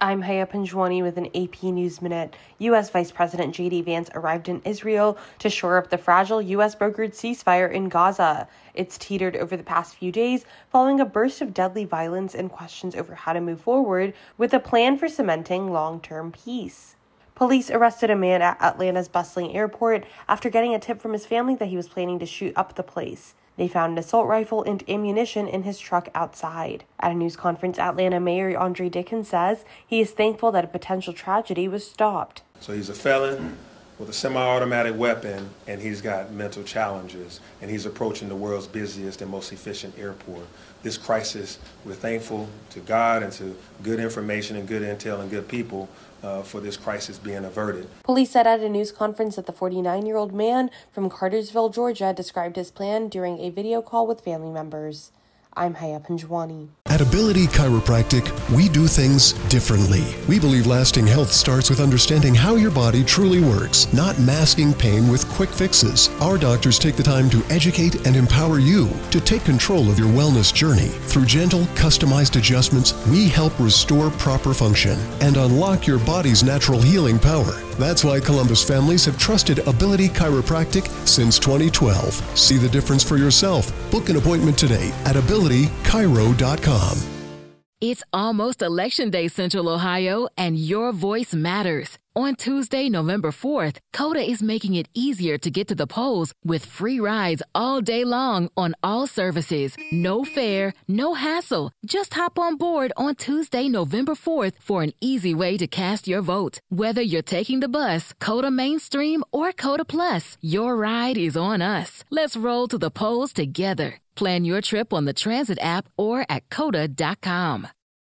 I'm Haya Panjwani with an AP News Minute. U.S. Vice President J.D. Vance arrived in Israel to shore up the fragile U.S.-brokered ceasefire in Gaza. It's teetered over the past few days following a burst of deadly violence and questions over how to move forward with a plan for cementing long-term peace. Police arrested a man at Atlanta's bustling airport after getting a tip from his family that he was planning to shoot up the place. They found an assault rifle and ammunition in his truck outside. At a news conference, Atlanta Mayor Andre Dickens says he is thankful that a potential tragedy was stopped. So he's a felon with a semi-automatic weapon, and he's got mental challenges, and he's approaching the world's busiest and most efficient airport. This crisis, we're thankful to God and to good information and good intel and good people for this crisis being averted. Police said at a news conference that the 49-year-old man from Cartersville, Georgia, described his plan during a video call with family members. I'm Haya Panjwani. At Ability Chiropractic, we do things differently. We believe lasting health starts with understanding how your body truly works, not masking pain with quick fixes. Our doctors take the time to educate and empower you to take control of your wellness journey. Through gentle, customized adjustments, we help restore proper function and unlock your body's natural healing power. That's why Columbus families have trusted Ability Chiropractic since 2012. See the difference for yourself. Book an appointment today at abilitychiro.com. It's almost Election Day, Central Ohio, and your voice matters. On Tuesday, November 4th, COTA is making it easier to get to the polls with free rides all day long on all services. No fare, no hassle. Just hop on board on Tuesday, November 4th for an easy way to cast your vote. Whether you're taking the bus, COTA Mainstream, or COTA Plus, your ride is on us. Let's roll to the polls together. Plan your trip on the Transit app or at COTA.com.